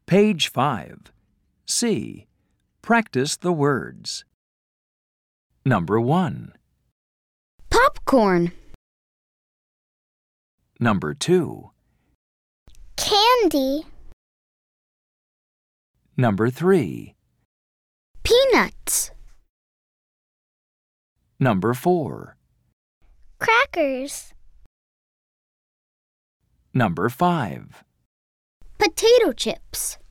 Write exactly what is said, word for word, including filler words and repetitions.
Page five. C. Practice the words. Number one. Popcorn. Number two. Candy. Number three. Peanuts. Number four. Crackers. Number five. Potato chips.